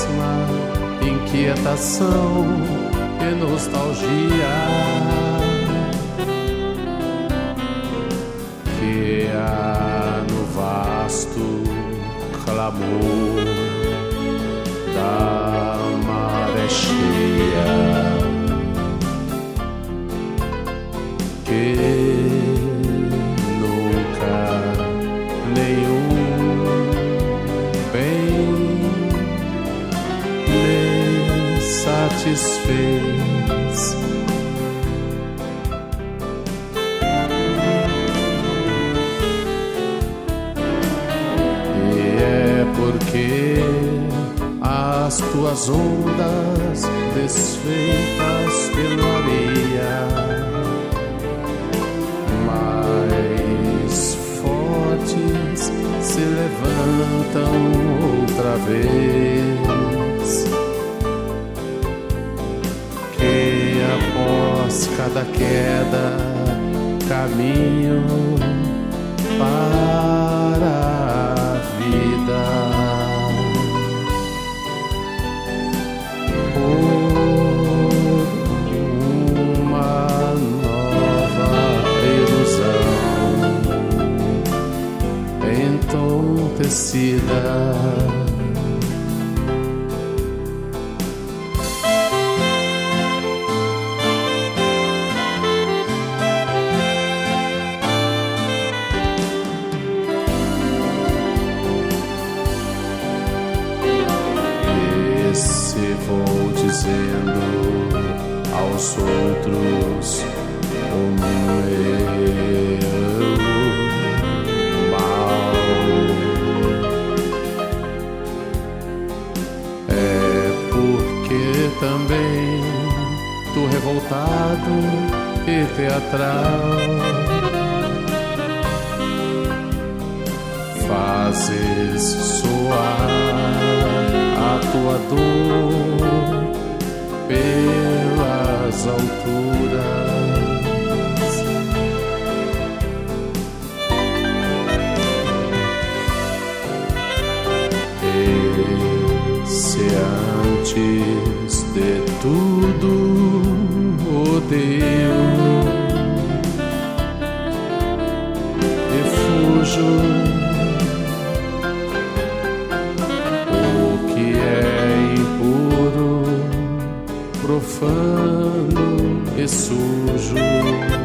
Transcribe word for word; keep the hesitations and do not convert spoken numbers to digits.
mesma inquietação e nostalgia que há no vasto clamor da maré cheia, que nunca nenhum bem lhe satisfez. E é porque as tuas ondas desfeitas pela areia mais fortes se levantam outra vez, que após cada queda caminho para a vida. Entontecida, esse vou dizendo aos outros o meu também tu revoltado e teatral fazes soar a tua dor pelas alturas. E se antes de tudo odeio e fujo o que é impuro, profano e sujo.